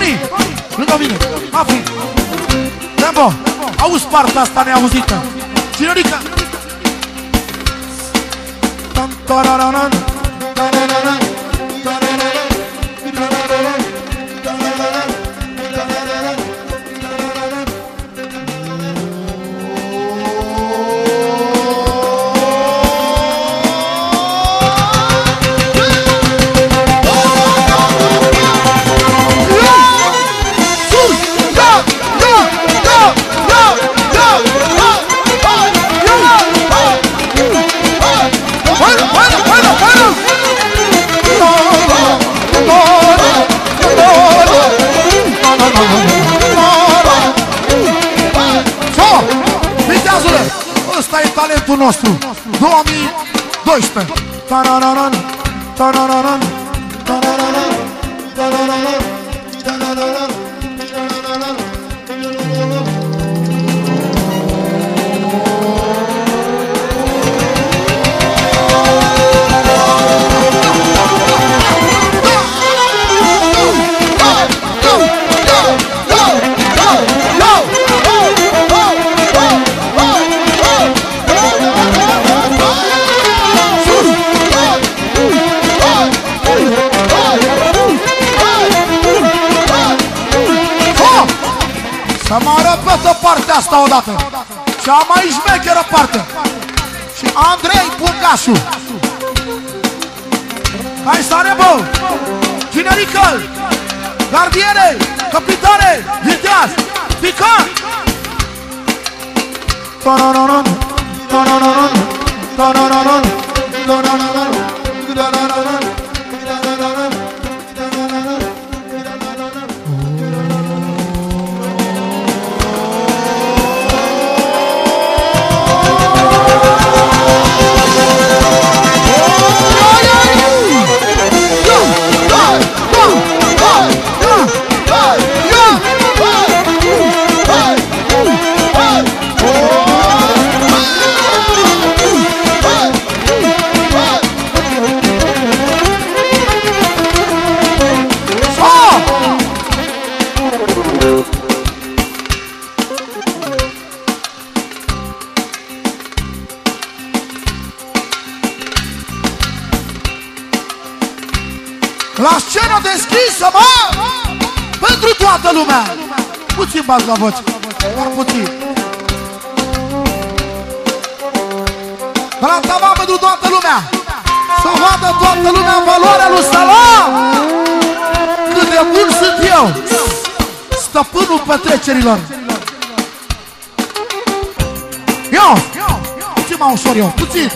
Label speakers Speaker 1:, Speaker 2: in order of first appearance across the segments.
Speaker 1: Tony, lângă mine, Afri. Tempo, auzi partea asta neauzită. Cinerica. Ăsta e talentul nostru 2012. Tarararan, tarararan, tarararan, tarararan, tarararan, tarararan. Să mă repetă partea asta odată. Cea mai șmecheră parte. Și Andrei Pungașu. Hai sare, bă! Cinerică! Gardiene! Capitane! Viteaz! Pican! Tarararan, tarararan, tarararan, tarararan, tarararan. La scenă deschisă, mă! Pentru toată lumea! Puțin bați la voce, doar puțin. La tavan pentru toată lumea! Să vadă toată lumea valoarea lui Salam! Cât de bun sunt eu! Stăpânul petrecerilor! Eu! Puțin mai ușor eu, puțin!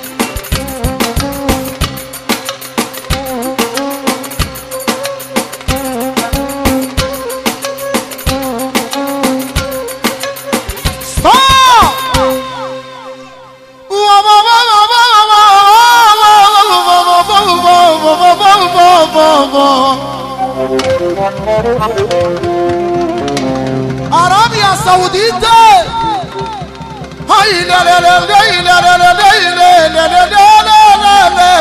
Speaker 1: Arabia Saudită!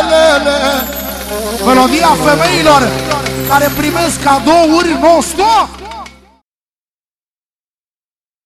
Speaker 1: Melodia femeilor care primesc cadouri non-stop.